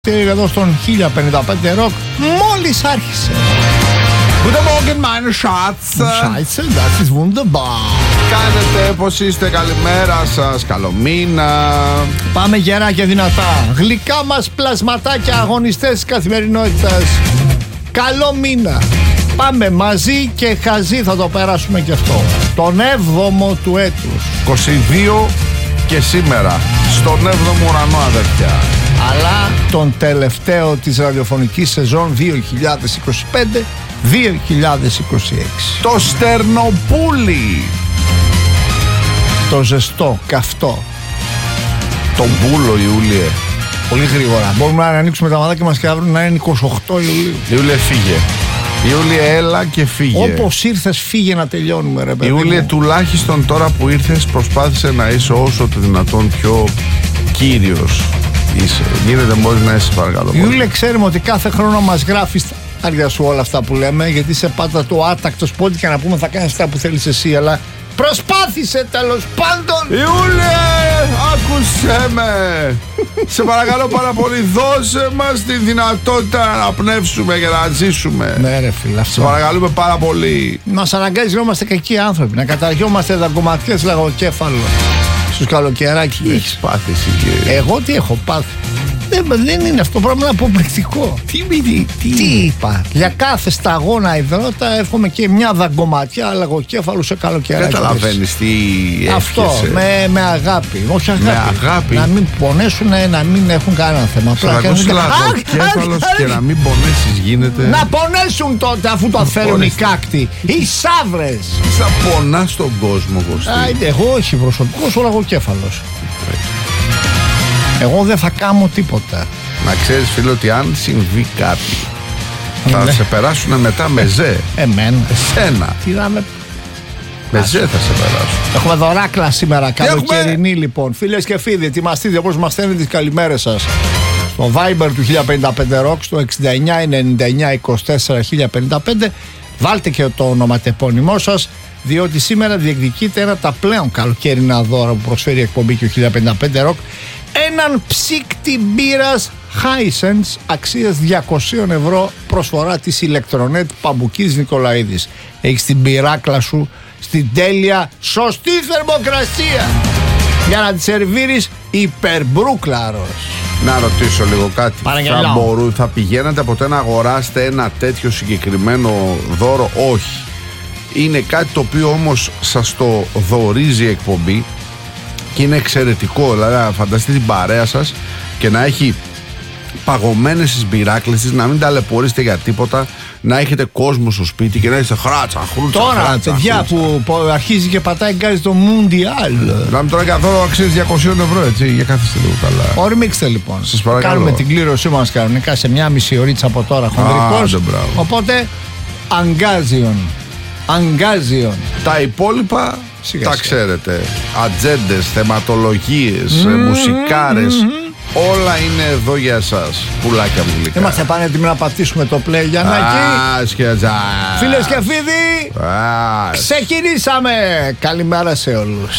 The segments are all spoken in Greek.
Εδώ στον 1055 Rock μόλις άρχισε. Guten Morgen, meine Schatz. Scheiße, das ist wunderbar. Κάνετε, πως είστε, καλημέρα σας, καλό μήνα. Πάμε γερά και δυνατά. Γλυκά μας πλασματάκια, αγωνιστές της καθημερινότητας. Καλό μήνα. Πάμε μαζί και χαζί θα το περάσουμε και αυτό. Τον 7ο του έτους. 22 και σήμερα, στον 7ο ουρανό, αδερφιά. Αλλά τον τελευταίο της ραδιοφωνικής σεζόν 2025-2026. Το Στερνοπούλι. Το ζεστό, καυτό. Τον Πούλο, Ιούλιε. Πολύ γρήγορα. Μπορούμε να ανοίξουμε τα μάτια μας και αύριο να είναι 28 Ιουλίου. Ιούλιε, φύγε. Ιούλιε, έλα και φύγε. Όπως ήρθες, φύγε να τελειώνουμε, ρε παιδί. Ιούλιε, τουλάχιστον τώρα που ήρθες, προσπάθησε να είσαι όσο το δυνατόν πιο κύριος. Είσαι. Γίνεται, μπορείς να είσαι, παρακαλώ. Ιούλιε, ξέρουμε ότι κάθε χρόνο μας γράφεις τα άρια σου όλα αυτά που λέμε, γιατί είσαι πάντα το άτακτος πόντι και να πούμε θα κάνεις αυτά που θέλεις εσύ, αλλά προσπάθησε τέλος πάντων. Ιούλιε, άκουσέ με. Σε παρακαλώ πάρα πολύ, δώσε μας τη δυνατότητα να αναπνεύσουμε και να ζήσουμε. Ναι, ρε φίλε, αυτό. Σε παρακαλούμε πάρα πολύ. Μας αναγκάζει να είμαστε κακοί άνθρωποι, να καταργιόμαστε δαγκωματιές λαγοκέφαλο στους καλοκαιράκια. Τι έχεις πάθει εσύ, κύριε? Εγώ τι έχω πάθει? Δεν είναι αυτό, πράγμα είναι αποπληκτικό. Τι είπα? Για κάθε σταγόνα υδρότα εύχομαι και μια δαγκωματιά λαγοκέφαλου σε καλοκαιράκι. Καταλαβαίνεις τι εύχεσαι? Αυτό, με αγάπη. Όχι αγάπη. Με αγάπη. Να μην πονέσουν, να μην έχουν κανένα θέμα. Σε δαγκώσει λαγοκέφαλος και να μην πονέσεις γίνεται. Να πονέσουν τότε, αφού το θέλουν οι κάκτοι. Οι σαύρες. Θα πονάς τον κόσμο, Κωστή. Εγώ όχι προσωπικός, ο λαγοκέφαλος. Εγώ δεν θα κάνω τίποτα. Να ξέρεις, φίλε, ότι αν συμβεί κάτι θα σε περάσουν μετά με ζε. Εμένα. Εσένα. Τι να με... Με ζε θα σε περάσουν. Έχουμε δωράκλα σήμερα, καλοκαιρινή λοιπόν. Φίλες και φίλοι, ετοιμαστείτε όπως μας στέλνετε τις καλημέρες σας. Στο Viber του 1055 Rock, στο 6999241055. Βάλτε και το ονοματεπώνυμό σας, διότι σήμερα διεκδικείται ένα τα πλέον καλοκαιρινά δώρα που προσφέρει η εκπομπή και ο 1055 Rock. Έναν ψύκτη μπύρας Hisense αξίας 200 ευρώ, προσφορά της Ηλεκτρονέτ Παμπουκής Νικολαίδης. Έχεις την μπυράκλα σου στην τέλεια σωστή θερμοκρασία για να τη σερβίρεις υπερμπρούκλαρος. Να ρωτήσω λίγο κάτι. Θα πηγαίνατε ποτέ να αγοράσετε ένα τέτοιο συγκεκριμένο δώρο? Όχι. Είναι κάτι το οποίο όμως σας το δωρίζει η εκπομπή και είναι εξαιρετικό. Δηλαδή να φανταστείτε την παρέα σας και να έχει παγωμένες τις μπυράκλες της, να μην ταλαιπωρήσετε για τίποτα, να έχετε κόσμο στο σπίτι και να είστε χράτσα. Τώρα, παιδιά που αρχίζει και πατάει γκάζι το Μουντιάλ. Να μην τώρα καθόλου αξίζει 200 ευρώ, έτσι, για καθίστε λίγο καλά. Ορμήξτε λοιπόν. Σας παρακαλώ. Κάνουμε την κλήρωσή μας κανονικά σε μια μισή ωρίτσα από τώρα, χονδρικός. Οπότε, Αγκάζιον. Τα υπόλοιπα τα ξέρετε. Ατζέντες, θεματολογίες, μουσικάρες. Όλα είναι εδώ για εσάς, πουλάκια μου γλυκά. Είμαστε πανέτοιμοι να πατήσουμε το play για να εκεί. Φίλες και φίλοι, ξεκινήσαμε. Καλημέρα σε όλους.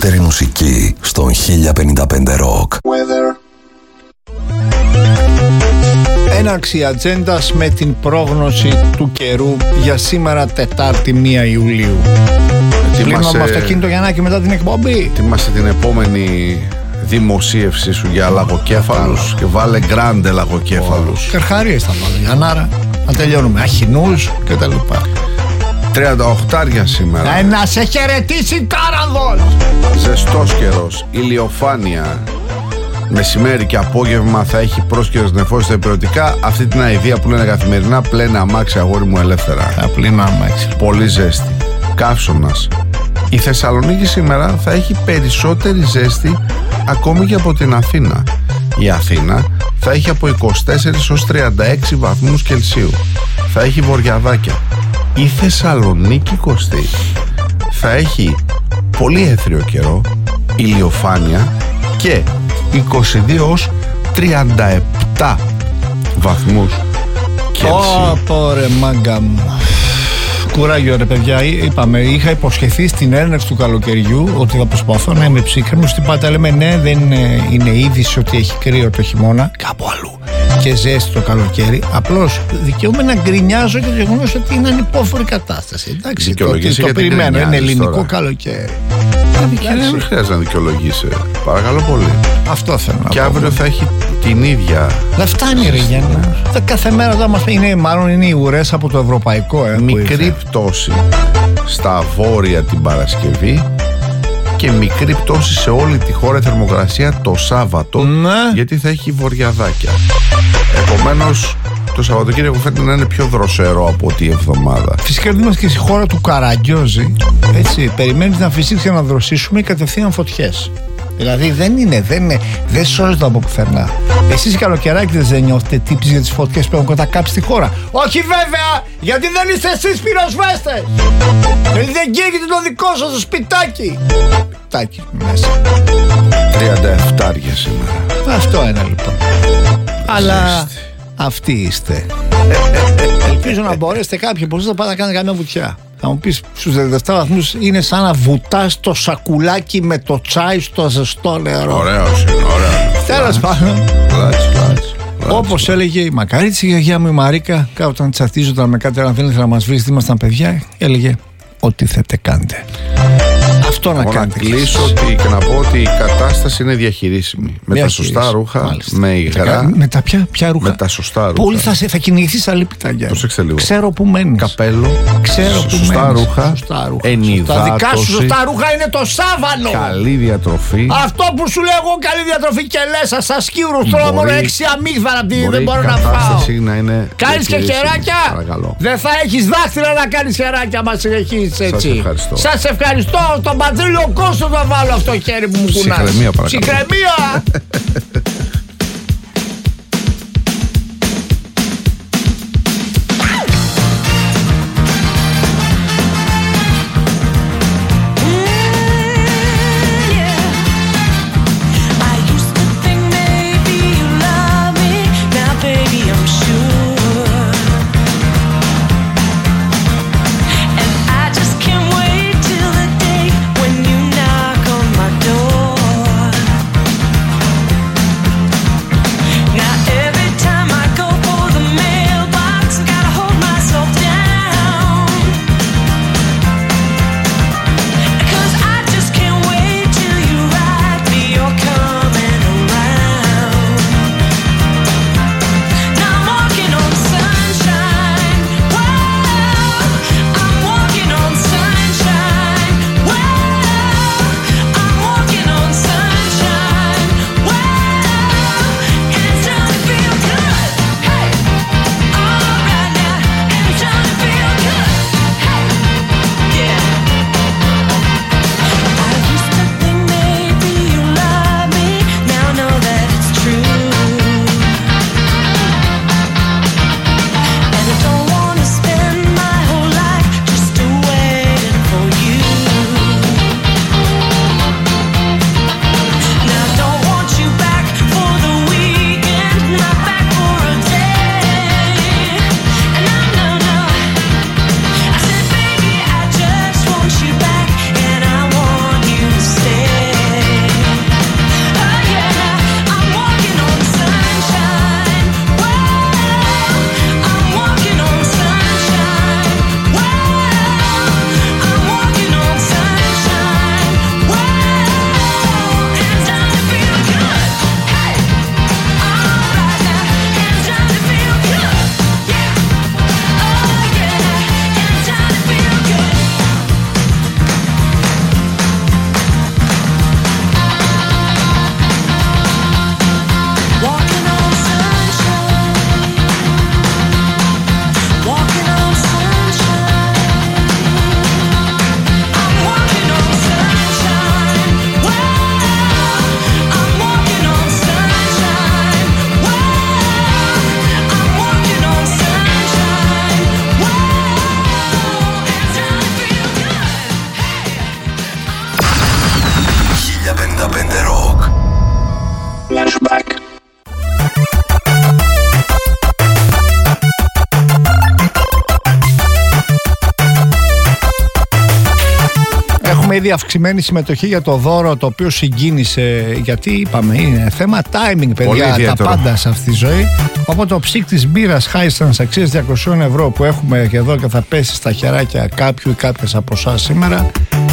καλύτερη μουσική στον 1055 Rock. Έναρξη ατζέντας με την πρόγνωση του καιρού για σήμερα Τετάρτη 1 Ιουλίου. Κλείνω με αυτοκίνητο Γιαννάκη μετά την εκπομπή. Ετοίμασε την επόμενη δημοσίευση σου για λαγοκέφαλους και βάλε γκράντε λαγοκέφαλους. Καρχαρίες θα βάλω, Γιαννάρα. Να τελειώνουμε. Αχινούς και τα λοιπά. 38 σήμερα. Να σε χαιρετήσει Τάρανδος. Ζεστός καιρός, ηλιοφάνεια. Μεσημέρι και απόγευμα θα έχει πρόσκαιρες νεφώσεις στα υπηρετικά. Αυτή την αηδία που λένε καθημερινά, πλένε αμάξι αγόρι μου ελεύθερα. Θα πλύνω αμάξι. Πολύ ζέστη. Καύσωνας. Η Θεσσαλονίκη σήμερα θα έχει περισσότερη ζέστη ακόμη και από την Αθήνα. Η Αθήνα θα έχει από 24 ως 36 βαθμούς Κελσίου. Θα έχει βοριαδάκια. Η Θεσσαλονίκη, Κωστή, θα έχει πολύ έθριο καιρό, ηλιοφάνεια και 22 ως 37 βαθμούς Κελσίου. Ωραία μάγκα μου. Κουράγιο ρε παιδιά, είπαμε, είχα υποσχεθεί στην έναρξη του καλοκαιριού ότι θα προσπαθώ να είμαι ψύχρεμος. Στην πάντα λέμε ναι, δεν είναι είδηση ότι έχει κρύο το χειμώνα, κάπου αλλού, και ζέστη το καλοκαίρι. Απλώς δικαιούμαι να γκρινιάζω για το γεγονός ότι είναι ανυπόφορη κατάσταση. Εντάξει, το περιμένω, είναι ελληνικό τώρα καλοκαίρι. Δεν χρειάζεται να δικαιολογήσει. Παρακαλώ πολύ. Αυτό θέλω να πω. Και αύριο θα έχει την ίδια. Δεν φτάνει ρε Γιάννη. Κάθε μέρα θα μας είναι, μάλλον είναι οι ουρές από το ευρωπαϊκό. Μικρή πτώση στα βόρεια την Παρασκευή και μικρή πτώση σε όλη τη χώρα θερμοκρασία το Σάββατο, γιατί θα έχει βοριαδάκια. Επομένως το Σαββατοκύριακο φαίνεται να είναι πιο δροσερό από ό,τι η εβδομάδα. Φυσικά είμαστε και στη χώρα του Καραγκιόζη. Έτσι, περιμένεις να φυσήξει και να δροσίσουμε ή κατευθείαν φωτιές. Δηλαδή δεν σώζεται από πουθενά. Εσείς οι καλοκαιράκηδες δεν νιώθετε τύπης για τις φωτιές που έχουν κατακάψει τη χώρα? Όχι βέβαια, γιατί δεν είστε εσείς πυροσβέστες. Δηλαδή δεν καίγεται το δικό σας το σπιτάκι. Σπιτάκι μέσα. 37 σήμερα. Αυτό είναι λοιπόν. Αλλά αυτοί είστε. Ελπίζω να μπορέσετε κάποιοι από εσείς να πάτε να κάνετε καμιά βουτιά. Θα μου πεις στους 17 βαθμούς είναι σαν να βουτάς το σακουλάκι με το τσάι στο ζεστό νερό. Ωραίος είναι, ωραίο. Τέλος πάντων. Όπως έλεγε η μακαρίτση η γιαγιά μου η Μαρίκα, όταν τσατίζονταν με κάτι αν θέλετε να μας βρει, ήμασταν παιδιά, έλεγε ό,τι θέτε κάντε. Αυτό να κάνετε. Να κλείσω και να πω ότι η κατάσταση είναι διαχειρίσιμη. Με τα σωστά ρούχα, μάλιστα. Με υγρά. Με τα ποια ρούχα? Με τα σωστά ρούχα. Πολύ θα κυνηγηθείς αλίπητα. Προσέξτε λίγο. Ξέρω που μένεις. Καπέλο. Ξέρω που σωστά μένεις. Ρούχα. Ενυδάτωση. Τα δικά σου σωστά ρούχα είναι το σάβανο. Καλή διατροφή. Αυτό που σου λέω εγώ, καλή διατροφή και λες σαν σκύρους. Τώρα μόνο 6 αμύγδαλα δεν μπορώ να φάω. Κάνεις και χεράκια. Δεν θα έχεις δάχτυλα να κάνεις χεράκια μας συνεχίσεις έτσι. Σας ευχαριστώ. Τον Πατρίλιο Κώστο θα βάλω αυτό το χέρι που μου κουνάς. Ψυχραιμία παρακαλώ. Ψυχραιμία. Έχουμε ήδη αυξημένη συμμετοχή για το δώρο, το οποίο συγκίνησε. Γιατί είπαμε, είναι θέμα timing, παιδιά. Τα πάντα σε αυτή τη ζωή. Οπότε το ψικ της μπύρας Highlands αξίας 200 ευρώ που έχουμε εδώ και θα πέσει στα χεράκια κάποιου ή κάποιες από εσάς σήμερα,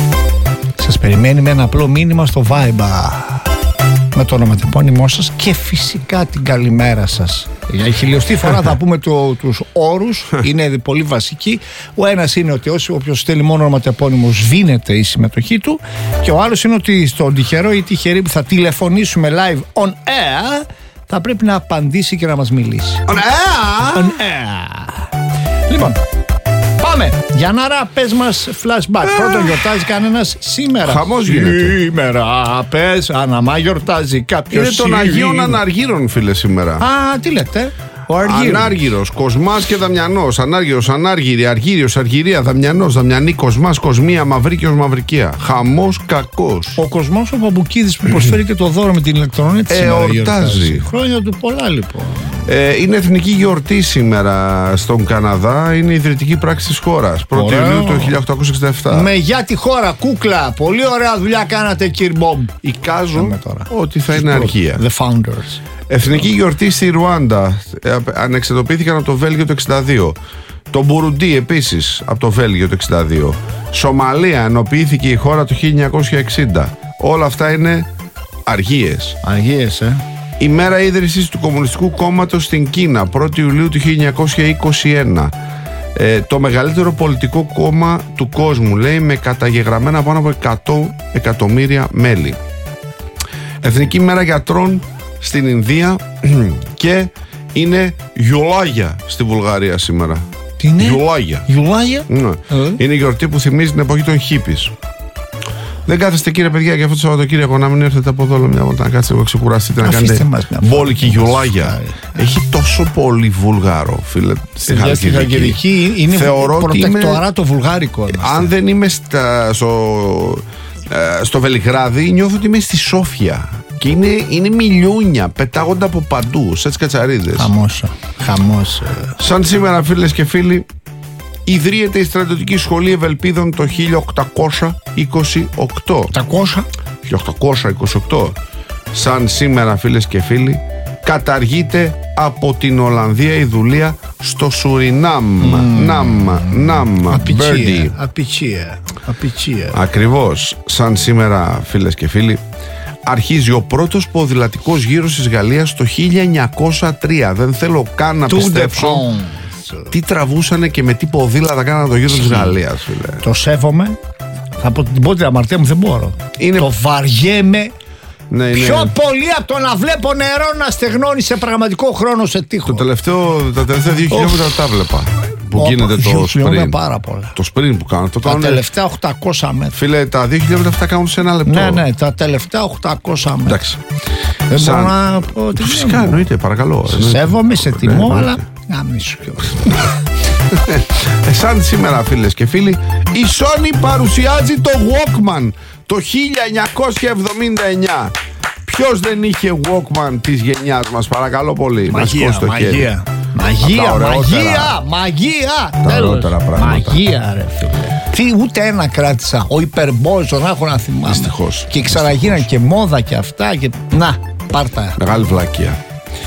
σας περιμένει με ένα απλό μήνυμα στο Viber με το ονοματεπώνυμό σας και φυσικά την καλημέρα σας. Για χιλιοστή φορά θα πούμε τους όρους, είναι πολύ βασικοί. Ο ένας είναι ότι όποιος στέλνει μόνο ονοματεπώνυμο σβήνεται η συμμετοχή του, και ο άλλος είναι ότι στον τυχερό ή τυχερή που θα τηλεφωνήσουμε live on air θα πρέπει να απαντήσει και να μας μιλήσει. On air! On air. Λοιπόν, πάμε. Γιαννάρα, πες μας flashback. Πρώτον, γιορτάζει κανένας σήμερα? Χαμός γίνεται. Σήμερα, πες, αναμά γιορτάζει κάποιος. Είναι των Αγίων Αναργύρων, φίλε, σήμερα. Α, τι λέτε? Ανάργυρος, Κοσμάς και Δαμιανός. Ανάργυρος, Ανάργυρη, Αργύριος, Αργυρία, Δαμιανός, Δαμιανή, Κοσμάς, Κοσμία, Μαυρίκιος, Μαυρικία. Χαμός κακός. Ο Κοσμός ο Παπουκίδης που προσφέρει και το δώρο με την ηλεκτρονική εορτάζει. Χρόνια του πολλά, λοιπόν. Είναι εθνική γιορτή σήμερα στον Καναδά. Είναι η ιδρυτική πράξη της χώρας. 1η Ιουνίου του 1867. Με για τη χώρα, κούκλα. Πολύ ωραία δουλειά κάνατε, κύριε Μπομπ. Εικάζω ότι θα είναι αργία. The founders. Εθνική γιορτή στη Ρουάντα. Ανεξαρτοποιήθηκαν από το Βέλγιο το 62. Το Μπουρουντί επίσης από το Βέλγιο το 62. Σομαλία, ενοποιήθηκε η χώρα το 1960. Όλα αυτά είναι αργίες. Αργίες, Η μέρα ίδρυσης του Κομμουνιστικού Κόμματος στην Κίνα, 1η Ιουλίου του 1921. Το μεγαλύτερο πολιτικό κόμμα του κόσμου, λέει, με καταγεγραμμένα πάνω από 100 εκατομμύρια μέλη. Εθνική μέρα γιατρών στην Ινδία και είναι Γιουλάγια στη Βουλγαρία σήμερα. Τι είναι? Γιουλάγια. Ναι. Είναι η γιορτή που θυμίζει την εποχή των χίπης. Δεν κάθεστε, κύριε παιδιά, για αυτό το Σαββατοκύριακο να μην έρθετε από εδώ μια βόλτα, να κάτσετε, ξεκουραστείτε, να κάνετε μπόλικη Γιουλάγια. Έχει τόσο πολύ βουλγάρο, φίλε, στη Χαλκιδική. Είναι προτεκτορά το βουλγάρικο. Αν δεν είμαι στο Βελιγράδι, νιώθω ότι είμαι στη Σόφια. Και είναι μιλιούνια, πετάγονται από παντού, σε κατσαρίδες. Χαμός. Σαν σήμερα, φίλες και φίλοι, ιδρύεται η Στρατιωτική Σχολή Ευελπίδων το 1828. 1828. Σαν σήμερα, φίλες και φίλοι, καταργείται από την Ολλανδία η δουλεία στο Σουρινάμ. Απιτσία. Ακριβώς. Σαν σήμερα, φίλες και φίλοι, αρχίζει ο πρώτος ποδηλατικός γύρος της Γαλλίας το 1903. Δεν θέλω καν να πιστέψω τι τραβούσανε και με τι ποδήλατα κάνανε το γύρο της Γαλλίας, φίλε. Το σέβομαι. Θα πω την πρώτη αμαρτία μου, δεν μπορώ. Το βαριέμαι. Ναι, πιο πολύ από το να βλέπω νερό να στεγνώνει σε πραγματικό χρόνο σε τείχο. Τα τελευταία 2 χιλιόμετρα τα βλέπα. Που γίνεται το sprint. Πάρα πολλά. Το sprint που κάνω. Τα τελευταία 800 μέτρα. Φίλε, τα 2 χιλιόμετρα αυτά κάνουν σε 1 λεπτό. Ναι, τα τελευταία 800 μέτρα. Εντάξει. Δεν μπορώ να πω. Φυσικά, εννοείται, παρακαλώ. Σέβομαι, σε τιμώ, αλλά να μην σου πιω. Σαν σήμερα, φίλες και φίλοι, η Sony παρουσιάζει το Walkman το 1979. Ποιος δεν είχε Walkman της γενιάς μας, παρακαλώ πολύ? Μαγεία. Τέλος. Μαγεία, ρε φίλε. Τι, ούτε ένα κράτησα. Ο υπερμπόζο, να έχω να θυμάμαι. Δυστυχώς. Και ξαναγίναν και μόδα και αυτά. Και... Να, πάρτα. Μεγάλη βλακεία.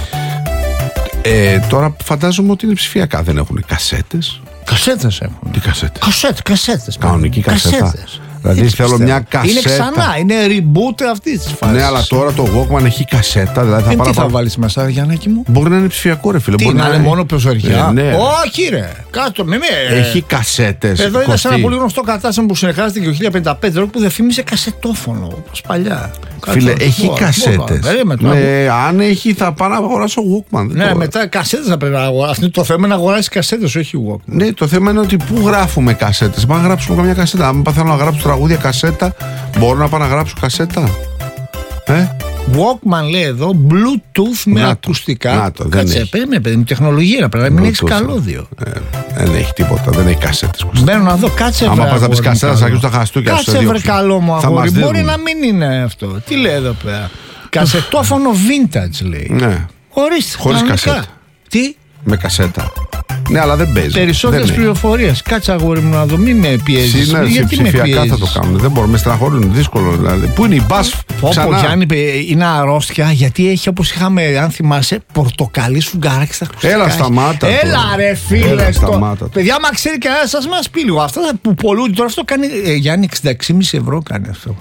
Τώρα φαντάζομαι ότι είναι ψηφιακά. Δεν έχουν κασέτες. Κασέτες έχουν. Τι κασέτες? Κασέτες. Κανονική κασέτα. Δηλαδή θέλω μια κασέτα. Είναι ξανά, είναι reboot αυτή τη φάση. Ναι, αλλά τώρα το Walkman έχει κασέτα. Δηλαδή τι θα βάλεις μέσα, Γιάννακη μου? Μπορεί να είναι ψηφιακό, ρε φίλε. Τι, μπορεί να είναι μόνο πεζοριά? Ναι. Όχι, ρε. Κάτω με. Έχει κασέτες. Εδώ είδα σε ένα πολύ γνωστό κατάστημα που συνεργάζεται και το 1055 Rock που διαφήμισε κασετόφωνο, όπως παλιά. Φίλε, έχει κασέτες. Αν έχει, θα πάω να αγοράσω Walkman. Ναι, μετά κασέτες θα πρέπει να αγοράσει. Το θέμα είναι να αγοράσει κασέτες, όχι Walkman. Ναι, το θέμα είναι ότι πού γράφουμε κασέτες. Πάμε να γράψουμε καμιά κασέτα. Αν θέλω να γράψω τραγούδια κασέτα, μπορώ να πάω να γράψω κασέτα? Walkman λέει εδώ, Bluetooth με ακουστικά. Κάτσε, παιδί, τεχνολογία πρέπει να μην έχει καλώδιο. Δεν έχει τίποτα, δεν έχει κασέτες. Μπαίνω να δω, κάτσε βρε. Άμα πας να πεις κασέτα, θα αρχίσουν τα χαστούκια. Κάτσε βρε, καλό μου αγόρι. Μπορεί να μην είναι αυτό. Τι λέει εδώ πέρα? Κασετόφωνο vintage λέει. Ναι. Ορίστε. Χωρίς κασέτα. Τι? Με κασέτα. Ναι, αλλά δεν παίζει. Περισσότερες πληροφορίες. Κάτσε, αγόρι μου, να δω, μην με πιέζεις. Γιατί ψηφιακά θα το κάνουν. Δεν μπορούμε, στεναχωρούν. Δύσκολο δηλαδή. Πού είναι η μπας ξανά. Γιάννη, είναι αρρώστια γιατί έχει, όπως είχαμε, αν θυμάσαι, πορτοκαλί σφουγγαράκι στα Χριστούγεννα. Έλα, σταμάτα. Έλα, ρε φίλε. Σταμάτα. Παιδιά, μα ξέρει κανένα, σας μας πει λίγο. Αυτά που πολλούνται τώρα, αυτό κάνει. Γιάννη, 66,5 ευρώ κάνει αυτό.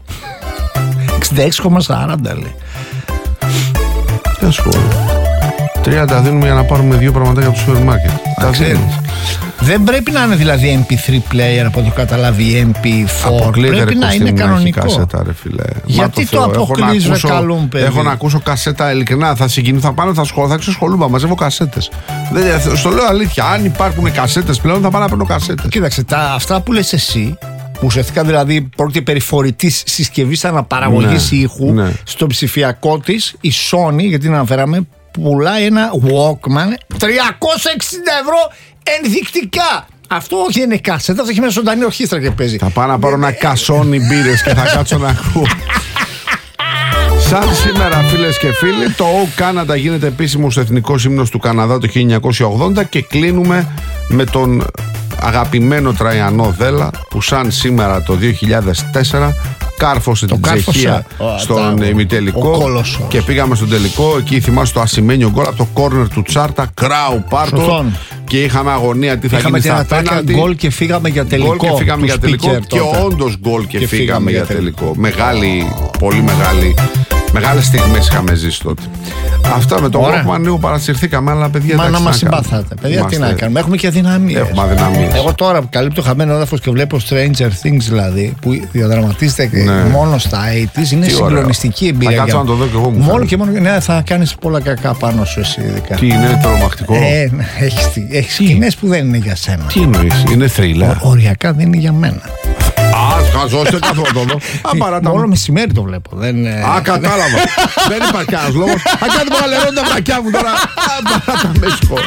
66,40 λέει. Τι ασχολεί. 30 δίνουμε για να πάρουμε 2 πραγματάκια από το σούπερ μάρκετ. Δεν πρέπει να είναι δηλαδή MP3 player, από το καταλάβει MP4. Πρέπει να είναι κανονικό. Κασέτα, ρε φίλε. Γιατί το αποκλείζει, ρε καλούν, παιδί. Έχω να ακούσω κασέτα, ειλικρινά. Θα συγκινηθώ, θα πάνω, θα ξεσχολούμαι. Μαζεύω κασέτες. Στο λέω αλήθεια. Αν υπάρχουν κασέτες πλέον, θα πάω να παίρνω κασέτες. Κοίταξε, αυτά που λες εσύ, ουσιαστικά δηλαδή πρόκειται περί φορητής συσκευής αναπαραγωγής ήχου, στο ψηφιακό της, η Sony, γιατί την αναφέραμε, πουλάει ένα Walkman 360 ευρώ ενδεικτικά. Αυτό όχι είναι κάσετα, αυτό έχει μια ζωντανή ορχήστρα και παίζει. Θα πάω να πάρω ένα κασόνι μπύρες και θα κάτσω να ακούω. Σαν σήμερα, φίλες και φίλοι, το O Canada γίνεται επίσημος εθνικός ύμνος του Καναδά το 1980 και κλείνουμε με τον αγαπημένο Τραϊανό Δέλα που σαν σήμερα το 2004 κάρφωσε την Τσεχία στον ημιτελικό και πήγαμε στον τελικό. Εκεί θυμάσαι το ασημένιο γκολ από το κόρνερ του Τσάρτα, Κράου Πάρτο, και είχαμε αγωνία τι θα γίνει στα πέναλτι. Γκολ και φύγαμε για τελικό. Και όντως γκολ και φύγαμε για τελικό. Μεγάλη, πολύ μεγάλη. Μεγάλες στιγμές είχαμε ζήσει τότε. Αυτά με το Walkman λίγο παρασυρθήκαμε, αλλά παιδιά. Μα να μας συμπαθάτε. Παιδιά, τι να κάνουμε. Έχουμε και αδυναμίες. Εγώ τώρα που καλύπτω χαμένο έδαφος και βλέπω Stranger Things, δηλαδή, που διαδραματίζεται μόνο στα 80's, είναι συγκλονιστική εμπειρία. Θα κάτσω να το δω και εγώ μου. Μόνο και μόνο. Ναι, θα κάνεις πολλά κακά πάνω σου εσύ, ειδικά. Τι είναι τρομακτικό. Έχεις σκηνές που δεν είναι για σένα. Τι εννοείς, είναι θρίλερ. Οριακά δεν είναι για μένα. Χαζώστε καθόλου. Μόνο μεσημέρι το βλέπω. Κατάλαβα. Δεν υπάρχει κανένας λόγος. Κάτι μου αλερώνουν τα βρακιά μου τώρα. Παράτα με συγχωρώ.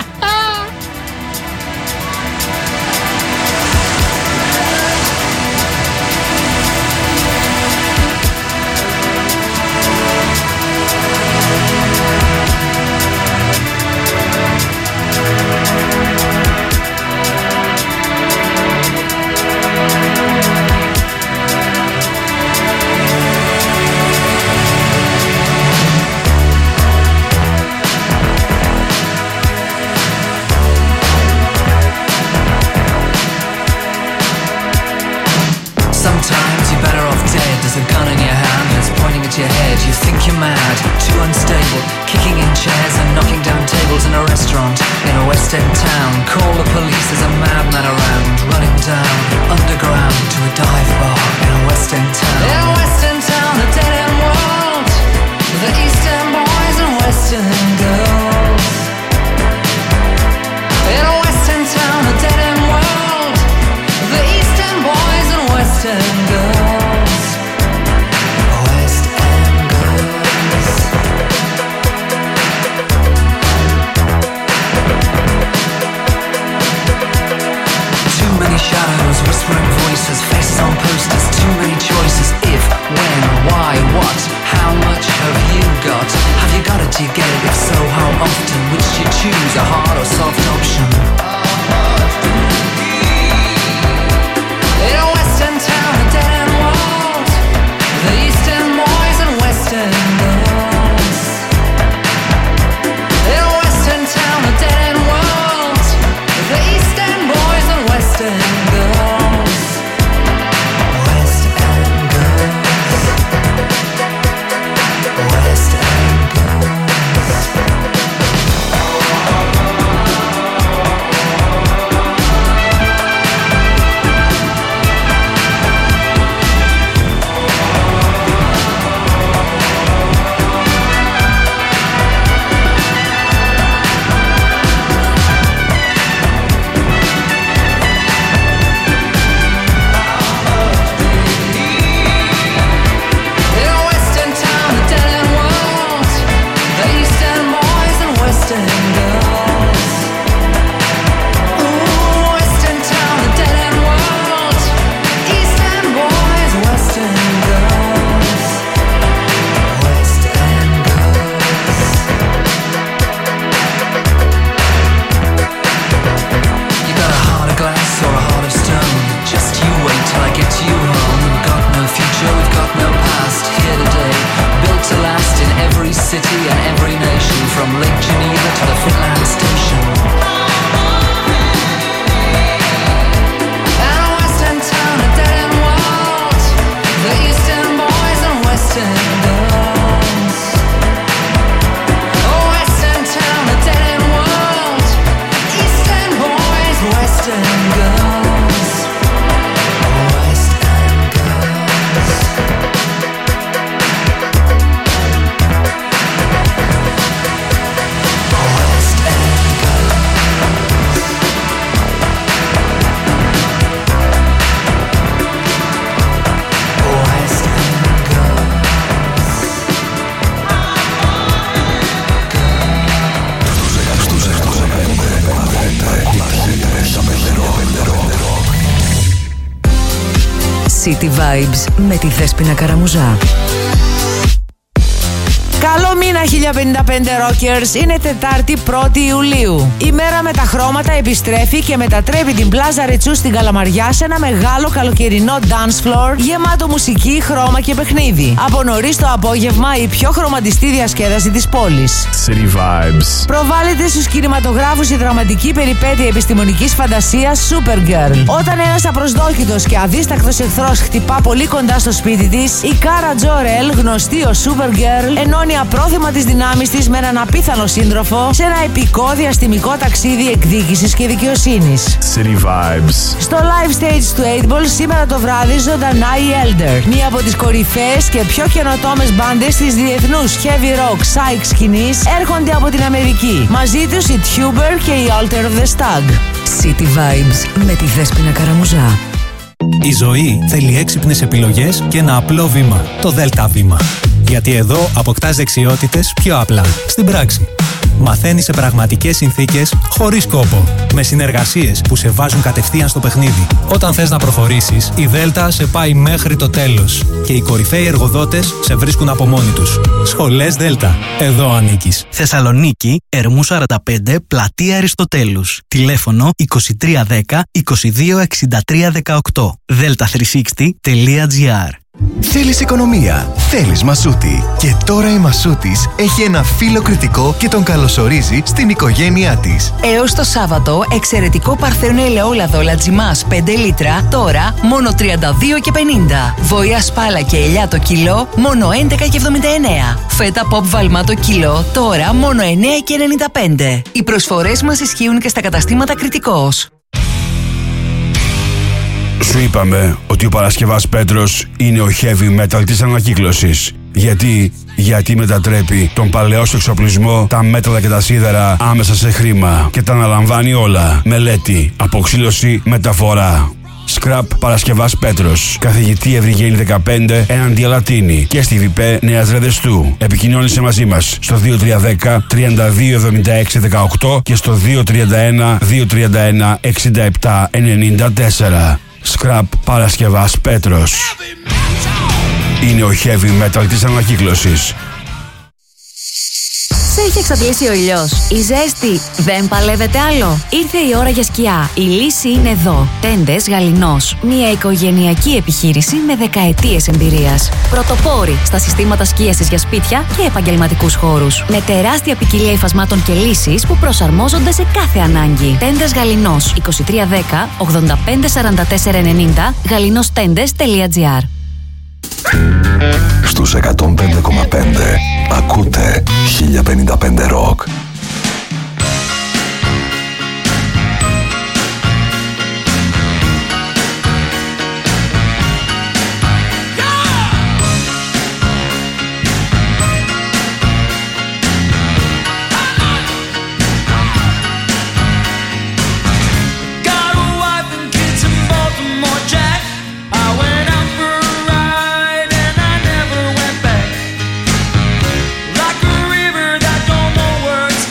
City Vibes με τη Δέσποινα Καραμουζά. Καλό μήνα 1055 Rockers, είναι Τετάρτη 1η Ιουλίου. Η μέρα με τα χρώματα επιστρέφει και μετατρέπει την Πλάζα Ρετσού στην Καλαμαριά σε ένα μεγάλο καλοκαιρινό dance floor γεμάτο μουσική, χρώμα και παιχνίδι. Από νωρίς το απόγευμα η πιο χρωματιστή διασκέδαση της πόλης. City Vibes. Προβάλλεται στους κινηματογράφους η δραματική περιπέτεια επιστημονικής φαντασίας Supergirl. Όταν ένας απροσδόκητος και αδίστακτος εχθρός χτυπά πολύ κοντά στο σπίτι της, η Κάρα Τζόρελ, γνωστή ως Supergirl, ενώνει απρόθυμα τις δυνάμεις της με έναν απίθανο σύντροφο σε ένα επικό διαστημικό ταξίδι εκδίκησης και δικαιοσύνης. City Vibes. Στο live stage του 8ball σήμερα το βράδυ ζωντανά η Elder, μία από τις κορυφαίες και πιο καινοτόμες μπάντες της διεθνούς heavy rock psych σκηνής, έρχονται από την Αμερική. Μαζί τους η Tuber και η Alter of the Stag. City Vibes με τη Δέσποινα Καραμουζά. Η ζωή θέλει έξυπνες επιλογές και ένα απλό βήμα, το ΔΕΛΤΑ βήμα. Γιατί εδώ αποκτάς δεξιότητες πιο απλά, στην πράξη. Μαθαίνεις σε πραγματικές συνθήκες, χωρίς κόπο. Με συνεργασίες που σε βάζουν κατευθείαν στο παιχνίδι. Όταν θες να προχωρήσεις, η ΔΕΛΤΑ σε πάει μέχρι το τέλος. Και οι κορυφαίοι εργοδότες σε βρίσκουν από μόνοι τους. Σχολές ΔΕΛΤΑ. Εδώ ανήκεις. Θεσσαλονίκη, Ερμού 45, Πλατεία Αριστοτέλους. Τηλέφωνο 2310 2263 18. delta360.gr. Θέλεις οικονομία, θέλεις Μασούτη. Και τώρα η Μασούτης έχει ένα φίλο κριτικό και τον καλωσορίζει στην οικογένειά της. Έως το Σάββατο, εξαιρετικό παρθένο ελαιόλαδο Λατζιμάς 5 λίτρα, τώρα μόνο 32,50. Βοήα σπάλα και ελιά το κιλό, μόνο 11,79. Φέτα pop βαλμά το κιλό, τώρα μόνο 9,95. Οι προσφορές μας ισχύουν και στα καταστήματα Κριτικός. Σου είπαμε ότι ο Παρασκευάς Πέτρος είναι ο heavy metal της ανακύκλωσης. Γιατί μετατρέπει τον παλαιό σου εξοπλισμό, τα μέταλλα και τα σίδερα άμεσα σε χρήμα και τα αναλαμβάνει όλα. Μελέτη, αποξήλωση, μεταφορά. Scrap Παρασκευάς Πέτρος. Καθηγητή Ευρυγένη 15 έναντι Αλατίνη και στη ΒΠ Νέας Ρεδεστού. Επικοινώνησε μαζί μας στο 2310 3276 18 και στο 231 231 67 94. Scrap Παρασκευάς Πέτρος. Είναι ο heavy metal της ανακύκλωσης. Σε έχει εξαντλήσει ο ήλιος. Η ζέστη δεν παλεύεται άλλο. Ήρθε η ώρα για σκιά. Η λύση είναι εδώ. Τέντες Γαληνός. Μια οικογενειακή επιχείρηση με δεκαετίες εμπειρίας. Πρωτοπόροι στα συστήματα σκίασης για σπίτια και επαγγελματικούς χώρους. Με τεράστια ποικιλία υφασμάτων και λύσεις που προσαρμόζονται σε κάθε ανάγκη. Τέντες Γαληνός. 2310 85 44 90 galinostendes.gr. Στους 105,5 ακούτε 1055 Rock. Like a river that don't know where it's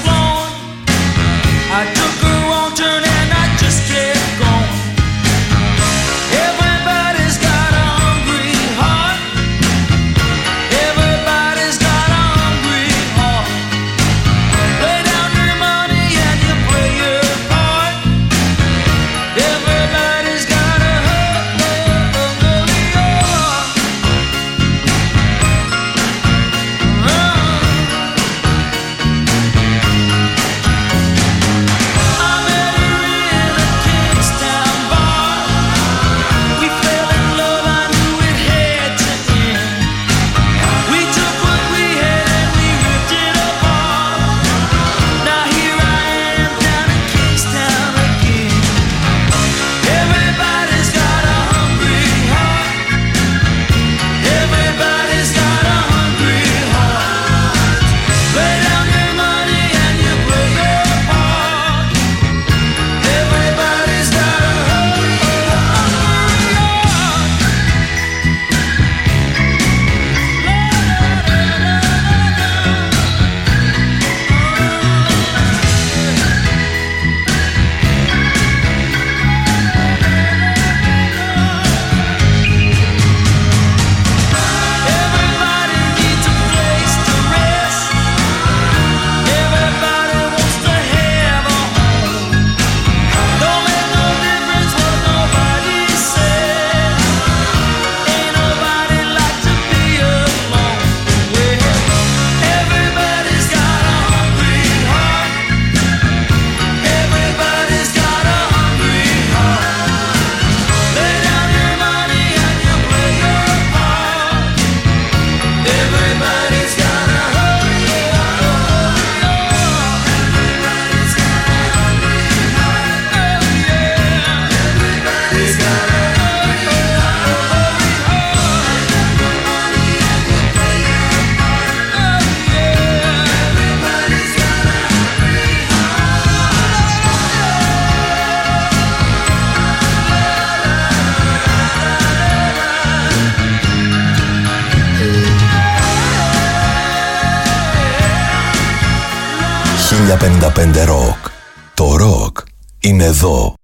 1055 Rock. Το ροκ είναι εδώ.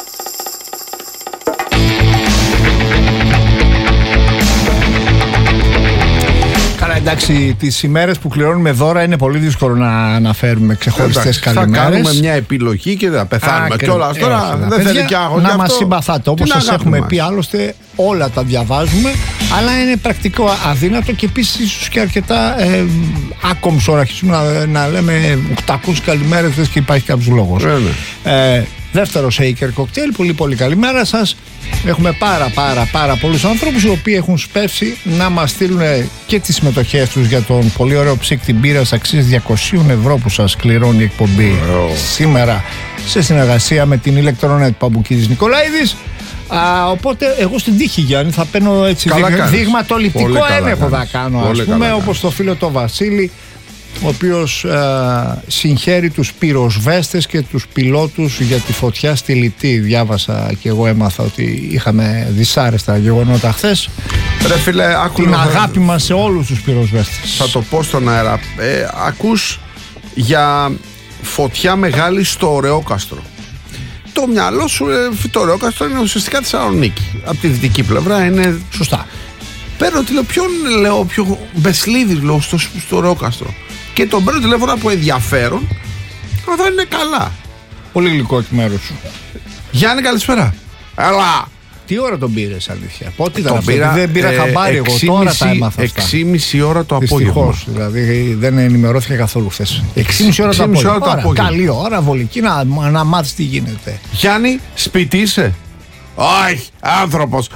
Καλά, εντάξει, τις ημέρες που κληρώνουμε δώρα είναι πολύ δύσκολο να αναφέρουμε ξεχωριστές καλημέρες. Θα κάνουμε μια επιλογή και θα πεθάνουμε κιόλας. Τώρα δεν θέλει κι άγχος. Να μας συμπαθάτε. Όπως σας έχουμε πει, άλλωστε όλα τα διαβάζουμε, αλλά είναι πρακτικό αδύνατο και επίσης ίσως και αρκετά άκομψο να αρχίσουμε να λέμε 800 καλημέρες, δεν και υπάρχει κάποιος λόγος. Δεύτερο Shaker Cocktail, πολύ πολύ καλημέρα σας. Έχουμε πάρα πολλούς ανθρώπους οι οποίοι έχουν σπεύσει να μας στείλουν και τις συμμετοχές τους για τον πολύ ωραίο ψύκτη μπύρας αξίας 200 ευρώ που σας κληρώνει η εκπομπή σήμερα σε συνεργασία με την Electronet Παμπουκίδης Νικολαίδης. Οπότε εγώ στην τύχη, Γιάννη, θα παίρνω έτσι δειγματοληπτικό έλεγχο θα κάνω, ας πούμε, όπως το φίλο το Βασίλη, ο οποίος συγχαίρει τους πυροσβέστες και τους πιλότους για τη φωτιά στη Λιτή. Διάβασα και εγώ, έμαθα ότι είχαμε δυσάρεστα γεγονότα χθες. Ρε φίλε, την αγάπη μας σε όλους τους πυροσβέστες. Θα το πω στον αέρα. Ακούς για φωτιά μεγάλη στο Ωρεόκαστρο. Το μυαλό σου, το Ωρεόκαστρο είναι ουσιαστικά Θεσσαλονίκη. Από τη δυτική πλευρά είναι. Σωστά. Παίρνω τηλέφωνο, ποιο Μπεσλίδη λέω στο Ωρεόκαστρο. Και τον παίρνω τηλέφωνο από ενδιαφέρον, αλλά θα είναι καλά. Πολύ γλυκό εκ μέρους σου. Γιάννη, καλησπέρα. Έλα. Τι ώρα τον πήρες, αλήθεια? Πότε ήταν αυτό? Δεν πήρα χαμπάρι εγώ, τώρα τα έμαθα αυτά. 6,5 ώρα το απόγευμα. Δυστυχώς, δηλαδή δεν ενημερώθηκα καθόλου χθες. 6,5 ώρα το απόγευμα. Καλή ώρα, βολική, να μάθεις τι γίνεται. Γιάννη, σπίτι είσαι? Όχι, άνθρωπος.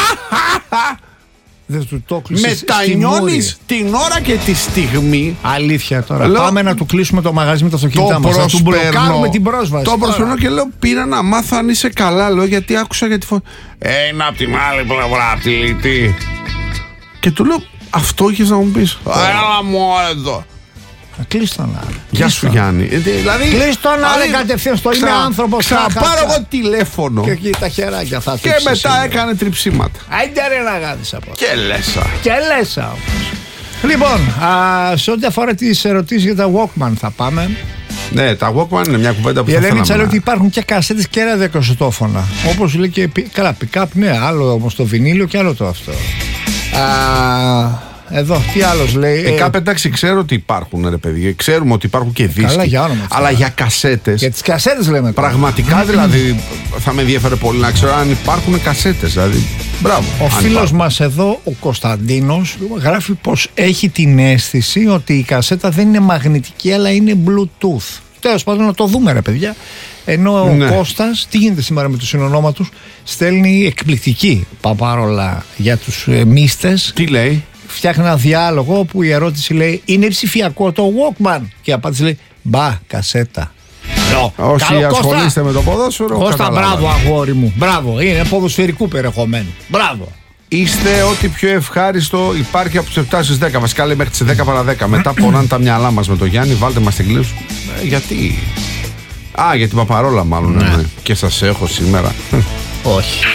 Μετανιώνεις την ώρα και τη στιγμή. Αλήθεια τώρα. Πάμε να του κλείσουμε το μαγαζί με το αυτοκίνητό μας. Να του μπλοκάρουμε την πρόσβαση. Το προσπερνώ και λέω: πήρα να μάθω αν είσαι καλά. Λέω γιατί άκουσα για τη φωνή. Είναι απ' την άλλη πλευρά, απ' τη Λιτή. Και του λέω: αυτό είχες να μου πεις? Έλα μου εδώ. Κλείς τον άλλο. Γεια σου, Γιάννη. Δηλαδή, κλείς τον άλλο κατευθείαν στο είμαι άνθρωπος. Θα πάρω εγώ τηλέφωνο. Και εκεί τα χεράκια θα και μετά έκανε τριψίματα. Άιντε ρε να γάδεις από και λέσα. Και λέσα όμως. Λοιπόν, σε ό,τι αφορά τις ερωτήσεις για τα Walkman θα πάμε. Ναι, τα Walkman είναι μια κουβέντα που θα θέλαμε. Η Ελένη λέει ότι υπάρχουν και κασέτες και ραδιοκασετόφωνα. Όπως λέει και καλά, pick-up, ναι, άλλο όμως το βινίλιο και άλλο το αυτό. Εδώ, τι άλλος λέει? Εντάξει, ξέρω ότι υπάρχουν, ρε παιδί. Ξέρουμε ότι υπάρχουν και δίσκοι. Καλά, για όνομα. Αλλά για κασέτες. Για τις κασέτες λέμε. Πραγματικά δηλαδή θα με ενδιαφέρε πολύ να ξέρω αν υπάρχουν κασέτες. Δηλαδή, μπράβο. Ο φίλος μας εδώ, ο Κωνσταντίνος, γράφει πως έχει την αίσθηση ότι η κασέτα δεν είναι μαγνητική, αλλά είναι Bluetooth. Τέλος πάντων, να το δούμε, ρε παιδιά. Ενώ ο Κώστας, τι γίνεται σήμερα με το συνονόμα τους, στέλνει εκπληκτική παπάρολα για τους μίστες. Τι λέει? Φτιάχνει ένα διάλογο όπου η ερώτηση λέει: είναι ψηφιακό το Walkman? Και η απάντηση λέει: μπα, κασέτα. Όσοι ασχολείστε με το ποδόσφαιρο, Κώστα, μπράβο αγόρι μου. Μπράβο, είναι ποδοσφαιρικού περιεχομένου. Μπράβο. Είστε ό,τι πιο ευχάριστο υπάρχει από τις 7 στις 10. Βασικά λέει μέχρι τις 10 παρά 10. Μετά πονάνε τα μυαλά μας με το Γιάννη. Βάλτε μας την κλήρωση. Γιατί? Για την παπαρόλα μάλλον. Ναι. Και σας έχω σήμερα. Όχι.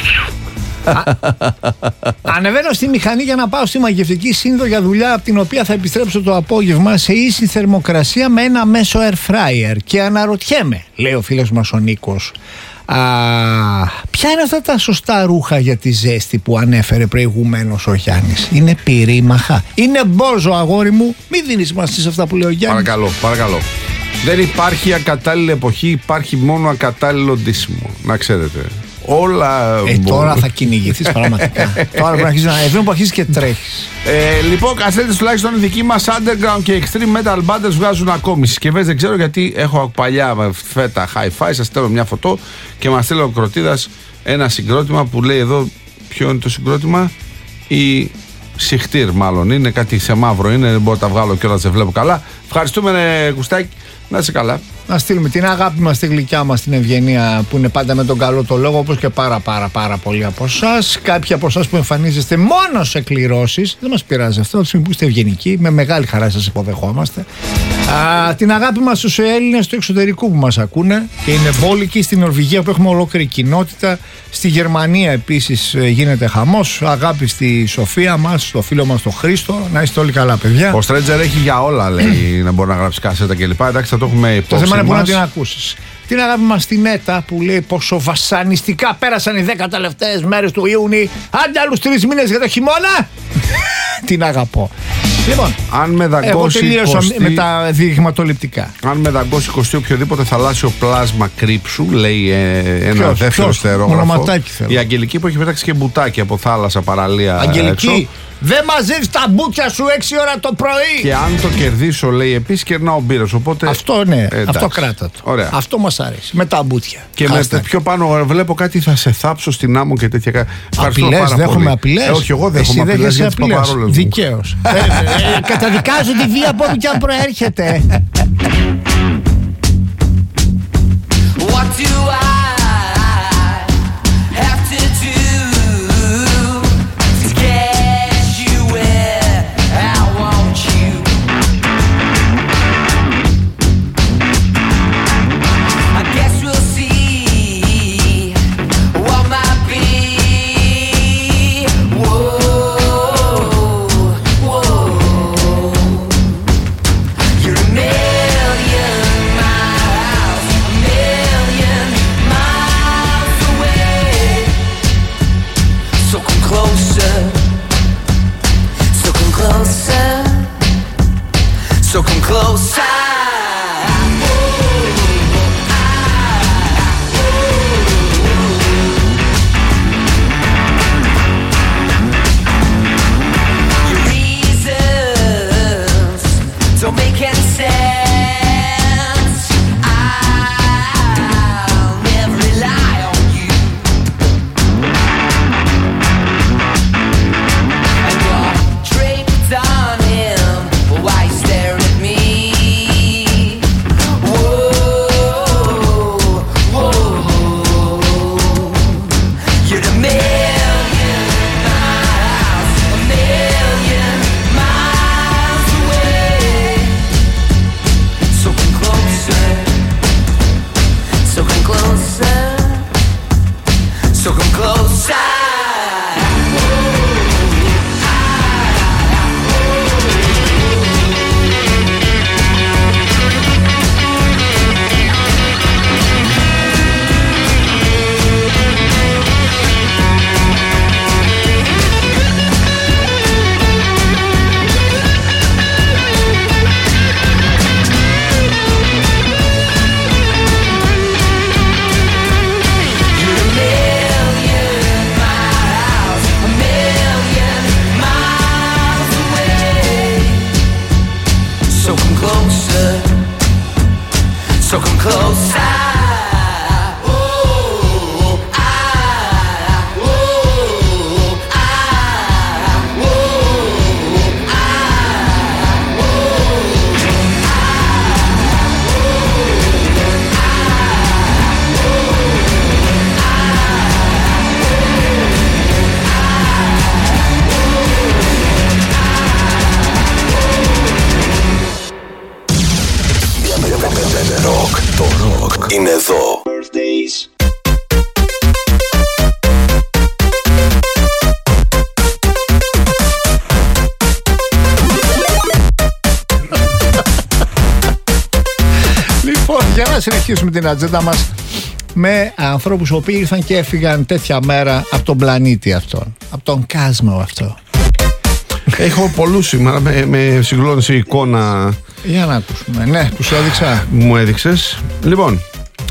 Ανεβαίνω στη μηχανή για να πάω στη μαγευτική σύνδο για δουλειά, από την οποία θα επιστρέψω το απόγευμα σε ίση θερμοκρασία με ένα μέσο air fryer. Και αναρωτιέμαι, λέει ο φίλος μας ο Νίκος, ποια είναι αυτά τα σωστά ρούχα για τη ζέστη που ανέφερε προηγουμένως ο Γιάννης? Είναι πυρήμαχα? Είναι μπόζο, αγόρι μου? Μην δίνεις σημασία σε αυτά που λέει ο Γιάννης. Παρακαλώ. Δεν υπάρχει ακατάλληλη εποχή, υπάρχει μόνο ακατάλληλο ντύσιμο. Να ξέρετε. Όλα. Τώρα θα κυνηγηθείς πραγματικά. Τώρα που αρχίζεις και τρέχεις. Λοιπόν, κασέτες τουλάχιστον οι δικοί μας underground και extreme metal bands βγάζουν ακόμη. Συσκευές δεν ξέρω γιατί έχω παλιά φέτα hi-fi. Σας στέλνω μια φωτό και μας στέλνω ο Κροτίδας ένα συγκρότημα που λέει εδώ. Ποιο είναι το συγκρότημα? Η Σιχτήρ, μάλλον είναι κάτι σε μαύρο. Είναι, δεν μπορώ να τα βγάλω και όλα, δεν βλέπω καλά. Ευχαριστούμε, Κουστάκη. Να είσαι καλά. Να στείλουμε την αγάπη μας, τη γλυκιά μας, την ευγενία που είναι πάντα με τον καλό το λόγο, όπως και πάρα πολλοί από εσάς. Κάποιοι από εσάς που εμφανίζεστε μόνο σε κληρώσεις, δεν μας πειράζει αυτό, που είστε ευγενικοί, με μεγάλη χαρά σας υποδεχόμαστε. Την αγάπη μας στους Έλληνες του εξωτερικού που μας ακούνε, και είναι μπόλικοι, στην Νορβηγία που έχουμε ολόκληρη κοινότητα, στη Γερμανία επίσης γίνεται χαμός. Αγάπη στη Σοφία μας, στο φίλο μας τον Χρήστο. Να είστε όλοι καλά, παιδιά. Ο Στρέτζερ έχει για όλα, λέει, να μπορεί να γράψει κασέτα κλπ. Εντάξει, θα θα το έχουμε υπόψη. Το θέμα είναι που μας. να την ακούσεις. Την αγάπη μας στην ΕΤΑ που λέει πόσο βασανιστικά πέρασαν οι 10 τελευταίες μέρες του Ιούνιου. Άντε άλλους 3 μήνες για το χειμώνα. Την αγαπώ. Λοιπόν, αν με δαγκώσει εγώ τελείωσα με τα δειγματοληπτικά. Αν με δαγκώσει κοστί οποιοδήποτε θαλάσσιο πλάσμα κρύψου, λέει ένα δεύτερο στερόγραφο. Η Αγγελική που έχει πέταξει και μπουτάκι από θάλασσα παραλία. Αγγελική, έξω. δεν μαζεύεις τα μπούτια σου 6 ώρα το πρωί. Και αν το κερδίσω, λέει επίσης, κερνάω μπύρας. Οπότε. Αυτό ναι, αυτό κράτα το. Ωραία. Αυτό μας αρέσει. Με τα μπούτια. Και με πιο πάνω βλέπω κάτι, θα σε θάψω στην άμμο και τέτοια. Απειλές, δέχομαι απειλές. Όχι, εγώ δέχομαι απειλές για τις παπαρόλες μου. Δικαίως. Καταδικάζω τη βία από όπου και αν προέρχεται. So come closer. Your reasons don't make any sense. I'll never rely on you. And you're draped on him. Why you staring at me? Whoa, whoa. You're a million miles away. So come closer. So come closer. So come closer. So come closer. Το ροκ είναι εδώ. Λοιπόν, για να συνεχίσουμε την ατζέντα μας με ανθρώπους οι οποίοι ήρθαν και έφυγαν τέτοια μέρα από τον πλανήτη αυτόν, από τον κάσμο αυτό. Έχω πολλούς σήμερα, με συγκλώνησε η εικόνα. Για να ακούσουμε. Ναι, τους έδειξα. Μου έδειξες. Λοιπόν,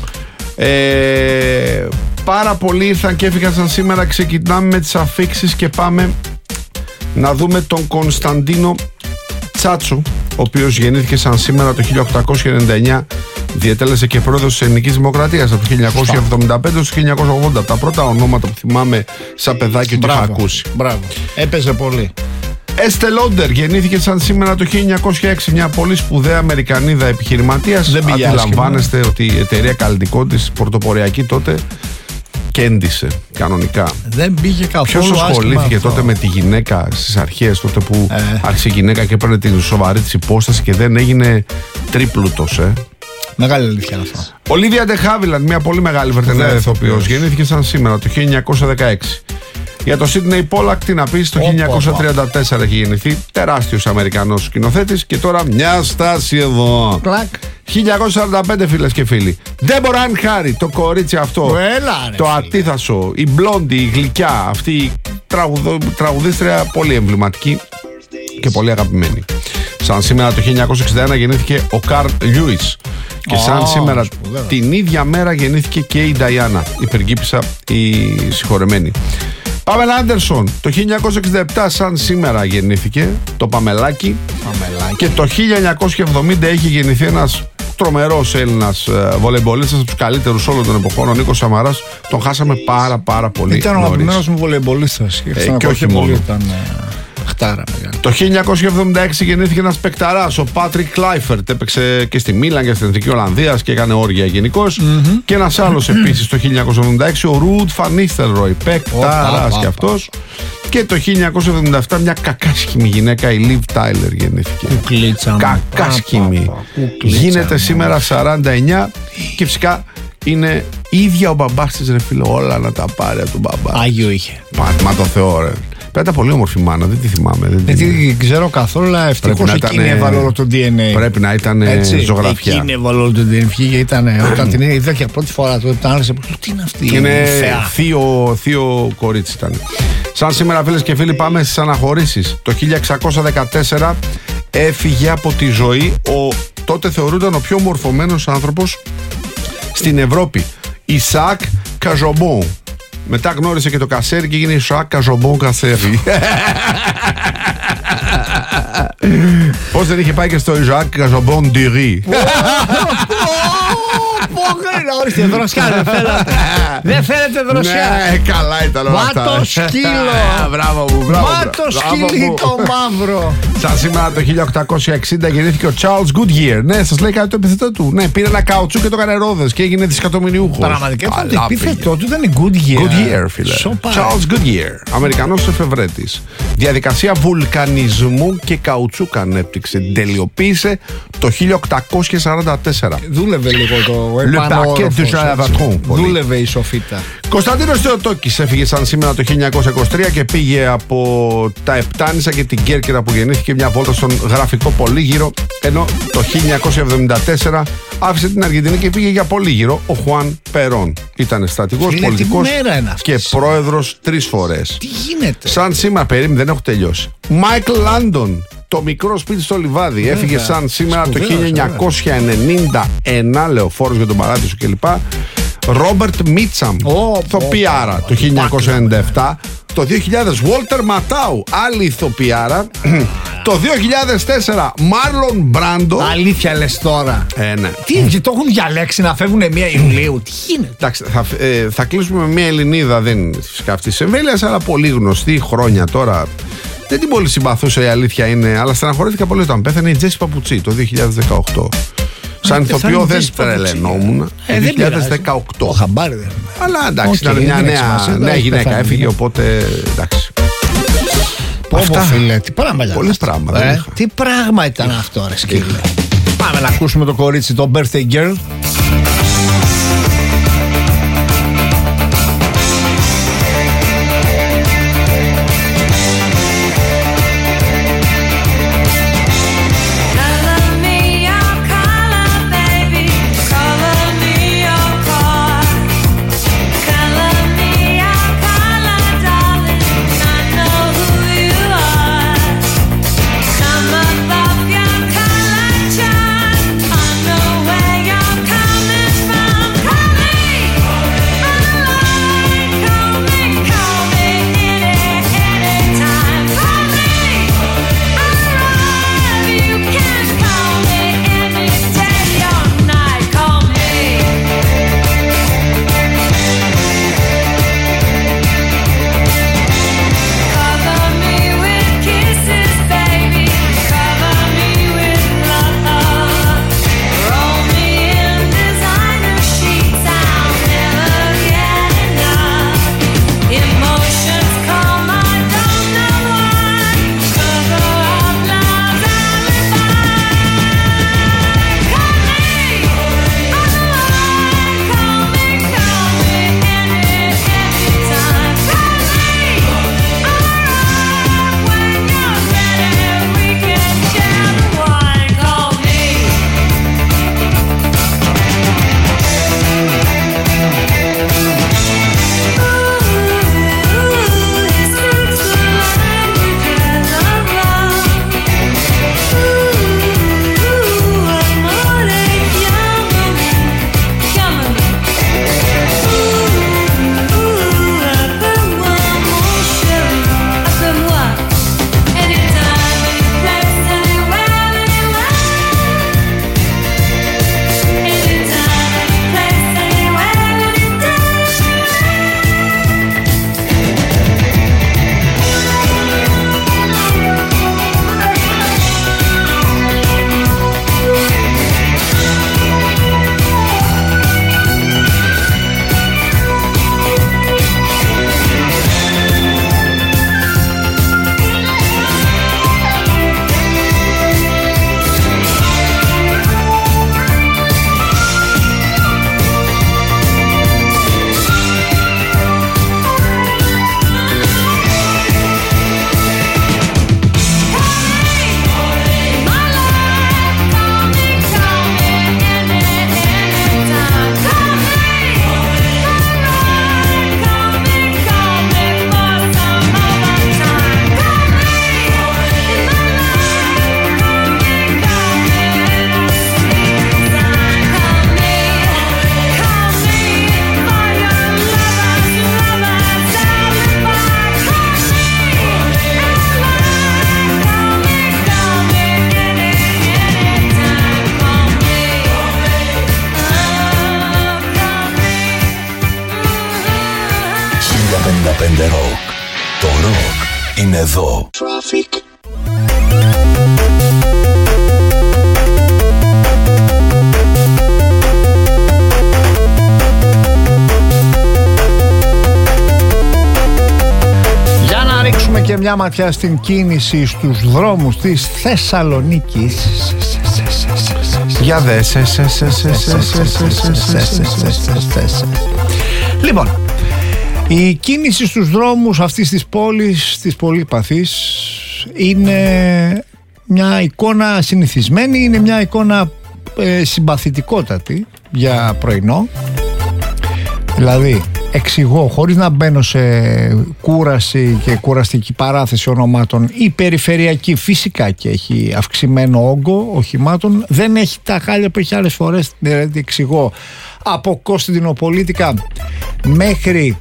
πάρα πολλοί ήρθαν και έφυγαν σαν σήμερα. Ξεκινάμε με τις αφίξεις και πάμε να δούμε τον Κωνσταντίνο Τσάτσο, ο οποίος γεννήθηκε σαν σήμερα το 1899. Διετέλεσε και πρόεδρος της Ελληνικής Δημοκρατίας από το 1975 στο 1980. Τα πρώτα ονόματα που θυμάμαι σαν παιδάκι ότι είχα ακούσει. Μπράβο. Έπαιζε πολύ. Έστε Λόντερ γεννήθηκε σαν σήμερα το 1906, μια πολύ σπουδαία Αμερικανίδα επιχειρηματίας. Αντιλαμβάνεστε ότι η εταιρεία καλλιτικών της πρωτοποριακή τότε κέντησε κανονικά. Δεν πήγε καθόλου. Ποιος ασχολήθηκε τότε με τη γυναίκα στις αρχές, τότε που άρχισε η γυναίκα και έπαιρνε την σοβαρή της υπόσταση και δεν έγινε τρίπλουτος, Μεγάλη αλήθεια αυτό. Ολίβια Ντε Χάβιλαντ, μια πολύ μεγάλη Βρετανίδα ηθοποιός, γεννήθηκε σαν σήμερα το 1916. Για το Σίδνεϊ Πόλακ, τι να πεις, το 1934 έχει γεννηθεί. Τεράστιος Αμερικανός σκηνοθέτης. Και τώρα μια στάση εδώ. Κλακ. 1945, φίλες και φίλοι. Ντέμπορα Ανν Χάρι, το κορίτσι αυτό. Το ατίθασο, η μπλόντι, η γλυκιά. Αυτή η τραγουδίστρια πολύ εμβληματική και πολύ αγαπημένη. Σαν σήμερα το 1961 γεννήθηκε ο Καρλ Λιούις. Και σαν σήμερα την ίδια μέρα γεννήθηκε και η Νταϊάννα, η πριγκίπισσα, η συγχωρεμένη. Πάμελα Άντερσον, το 1967 σαν σήμερα γεννήθηκε το Παμελάκι. Και το 1970 έχει γεννηθεί ένας τρομερός Έλληνας βολεϊμπολίστας από τους καλύτερους όλων των εποχών, ο Νίκος Σαμαράς. Τον χάσαμε πάρα πολύ. Ήταν ο αγαπημένος μου βολεϊμπολίστας και όχι μόνο. Ήταν χτάρα μεγάλη. Το 1976 γεννήθηκε ένας παικταράς, ο Πάτρικ Κλάιφερτ. Έπαιξε και στη Μίλαν και στην Εθνική Ολλανδίας και έκανε όργια γενικώς. Και ένας άλλος επίσης το 1976, ο Ρουντ Φανίστελροι, παικταράς κι αυτός. Και το 1977 μια κακάσχημη γυναίκα, η Λιβ Τάιλερ, γεννήθηκε. Κακάσχημη. Γίνεται σήμερα 49 και φυσικά είναι ίδια ο μπαμπάς της, ρε φίλε, όλα να τα πάρει από τον μπαμπά. Άγιο είχε. Μα το Θεό, ρε. Ήταν πολύ όμορφη μάνα, δεν τη θυμάμαι. Δεν ξέρω καθόλου, αλλά ευτυχώς εκείνη έβαλε όλο το DNA. Πρέπει να ήταν ζωγραφιά. Εκείνη έβαλε όλο το DNA. Όταν την είδα και πρώτη φορά τότε, ήταν άρεσε. Τι είναι αυτή. Είναι θείο κορίτσι ήταν. Σαν σήμερα, φίλες και φίλοι, πάμε στις αναχωρήσεις. Το 1614 έφυγε από τη ζωή ο τότε θεωρούνταν ο πιο μορφωμένος άνθρωπος στην Ευρώπη, Ισαάκ Καζομπόν. Μετά γνώρισε και το Κασέρι και έγινε Ισαάκ Καζομπόν Κασέρι. Πώς δεν είχε πάει και στο Ισαάκ Καζομπόν Ντυρί. Ορίστε, δροσιά δεν θέλετε δροσιά. Ναι, καλά ήταν όλα αυτά. Μα το σκύλο. Μπράβο μου, μπράβο. Μα το σκύλι το μαύρο. Σαν σήμερα το 1860 γεννήθηκε ο Charles Goodyear. Ναι, σας λέει κάτι το επιθετό του. Ναι, πήρε ένα καουτσού και το έκανε ρόδες και έγινε δισεκατομμυριούχος. Πραγματικά το επιθετό του ήταν η Goodyear. Goodyear, φίλε. Charles Goodyear, Αμερικανός εφευρέτης. Διαδικασία βουλκανισμού και καουτσούκ ανέπτυξε. Τελειοποίησε το 1844. Δούλευε λίγο το δούλευε η σοφίτα. Κωνσταντίνος Θεοτόκης έφυγε σαν σήμερα το 1923 και πήγε από τα Επτάνησα και την Κέρκυρα που γεννήθηκε μια βόλτα στον γραφικό πολύγυρο, ενώ το 1974 άφησε την Αργεντινή και πήγε για πολύγυρο ο Χουάν Περόν. Ήταν στρατηγός, πολιτικός και πρόεδρος 3 φορές. Τι γίνεται. Σαν σήμερα, περίμενε, δεν έχω τελειώσει. Μάικλ Λάντον, το μικρό σπίτι στο λιβάδι, έφυγε σαν σήμερα το 1991, λεωφόρος για τον Παράδεισο κλπ. Ρόμπερτ Μίτσαμ, ηθοποιάρα, το 1997. Το 2000 Walter Ματάου, άλλη ηθοποιάρα. Το 2004 Μάρλον Μπράντο. Αλήθεια λες τώρα. Ναι. Τι το έχουν διαλέξει να φεύγουν 1 Ιουλίου. Τι γίνεται. Εντάξει, θα κλείσουμε με μια Ελληνίδα, δεν φυσικά αυτή τη εμβέλεια, αλλά πολύ γνωστή χρόνια τώρα. Δεν την πολύ συμπαθούσα, η αλήθεια είναι, αλλά στεναχωρήθηκα πολύ όταν πέθανε η Τζέσι Παπουτσί το 2018. Σαν ηθοποιό δεν τρελαινόμουν. 2018. Χαμπάρι δεν. Αλλά εντάξει, ήταν μια νέα γυναίκα, έφυγε, οπότε εντάξει. Αυτά, φίλε, τι πράγματα. Πολλές πράγματα. Τι πράγμα ήταν αυτό, ρε σκύλε. Πάμε να ακούσουμε το κορίτσι, το Birthday Girl. Rock. Το rock είναι εδώ. Traffic. Για να ρίξουμε και μια ματιά στην κίνηση στους δρόμους της Θεσσαλονίκης. Για δες. Λοιπόν, η κίνηση στους δρόμους αυτής της πόλης, της πολύπαθης, είναι μια εικόνα συνηθισμένη, είναι μια εικόνα συμπαθητικότατη για πρωινό. Δηλαδή, εξηγώ, χωρίς να μπαίνω σε κούραση και κουραστική παράθεση ονομάτων, η περιφερειακή φυσικά και έχει αυξημένο όγκο οχημάτων, δεν έχει τα χάλια που έχει άλλες φορές, δηλαδή εξηγώ, από Κωνσταντινοπολίτικα μέχρι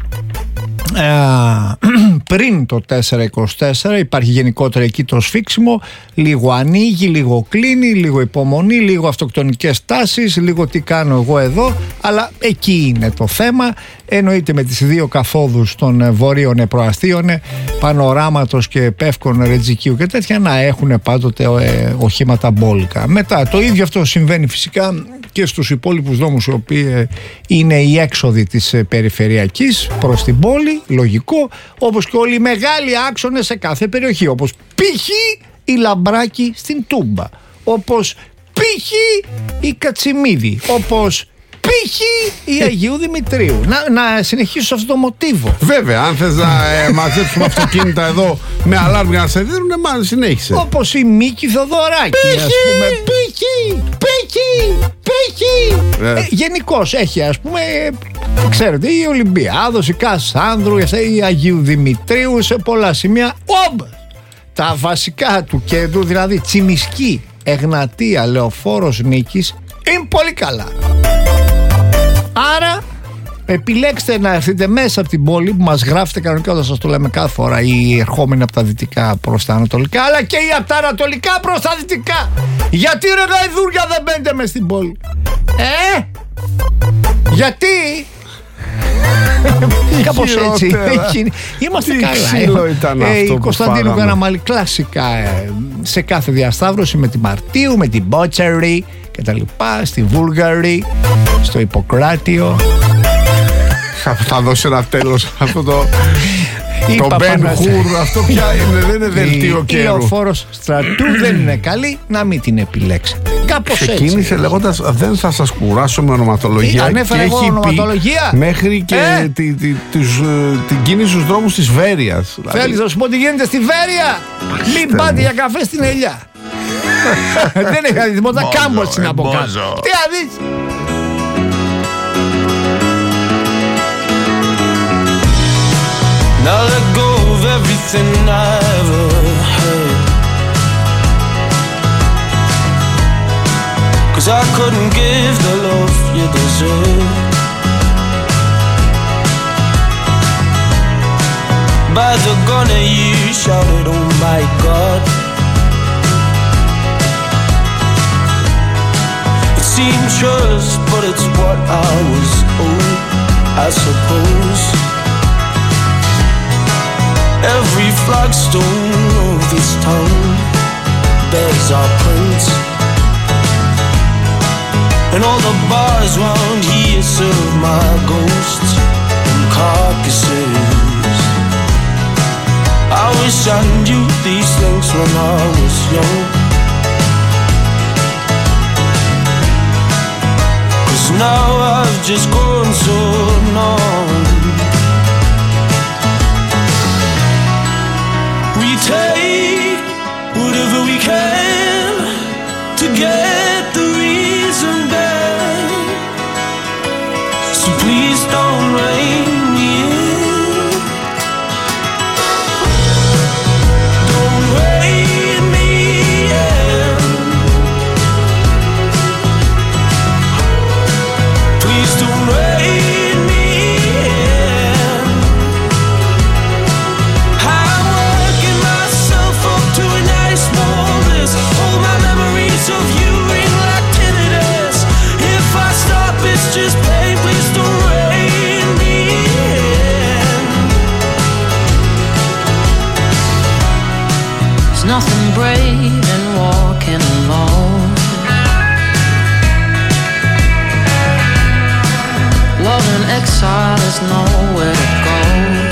πριν το 424 υπάρχει γενικότερα εκεί το σφίξιμο, λίγο ανοίγει, λίγο κλείνει, λίγο υπομονή, λίγο αυτοκτονικές τάσεις, λίγο τι κάνω εγώ εδώ, αλλά εκεί είναι το θέμα. Εννοείται με τις δύο καθόδους των βορείων προαστίων, Πανοράματος και Πεύκων, Ρετζικίου και τέτοια, να έχουν πάντοτε οχήματα μπόλικα. Μετά το ίδιο αυτό συμβαίνει φυσικά και στους υπόλοιπους δρόμους, οι οποίοι είναι οι έξοδοι της περιφερειακής προς την πόλη, λογικό, όπως και όλοι οι μεγάλοι άξονες σε κάθε περιοχή, όπως π.χ. η Λαμπράκη στην Τούμπα, όπως π.χ. η Κατσιμίδη, όπως π.χ. η Αγίου Δημητρίου. Να συνεχίσω σε αυτό το μοτίβο. Βέβαια, αν θες να μαζέψουμε αυτοκίνητα εδώ με αλάρμ για να σε δίνουν, μάλλον συνέχισε. Όπως η Μίκη Θοδωράκη, ας πούμε. Γενικώς έχει, ας πούμε, ξέρετε, η Ολυμπιάδος, η Κασάνδρου, η Αγίου Δημητρίου, σε πολλά σημεία. Τα βασικά του κέντρου, δηλαδή Τσιμισκή, Εγνατία, Λεωφόρος Νίκης, είναι πολύ καλά. Άρα επιλέξτε να έρθετε μέσα από την πόλη, που μας γράφετε κανονικά όταν σας το λέμε κάθε φορά, οι ερχόμενοι από τα δυτικά προς τα ανατολικά, αλλά και οι από τα ανατολικά προς τα δυτικά. Γιατί ρε γαϊδούρια δεν μπαίνετε μες στην πόλη? Γιατί? Κάπως έτσι. Είμαστε καλά. Η Κωνσταντίνου Καραμαλή κλασικά σε κάθε διασταύρωση, με τη Μαρτίου, με την Μπότσερη και τα λοιπά, στη Βούλγαρη, στο Ιπποκράτιο. Θα δώσει ένα τέλος αυτό το Ben Hur, αυτό πια δεν είναι δελτίο καιρού. Η λεωφόρος Στρατού δεν είναι καλή, να μην την επιλέξετε. Κάπως έτσι. Ξεκίνησε λέγοντας δεν θα σας κουράσω με ονοματολογία. Ανέφερα εγώ ονοματολογία. Μέχρι και την κίνηση στους δρόμους της Βέρειας. Θέλεις να σου πω τι γίνεται στη Βέρεια? Μην πάτε για καφέ στην Ελιά. Δεν είχα δει τίποτα, κάμπος είναι από κάτω. Τι θα δεις? Now let go of everything I ever had, 'cause I couldn't give the love you deserve. By the gun you shouted, oh my God. It seemed trust, but it's what I was owed, I suppose. Every flagstone of this town bears our prints, and all the bars round here serve my ghosts and carcasses. I wish I knew these things when I was young, 'cause now I've just grown so numb. We take whatever we can to get the reason back, so please don't rein me in. Don't rein me in. Please don't rein me saw there's nowhere to go.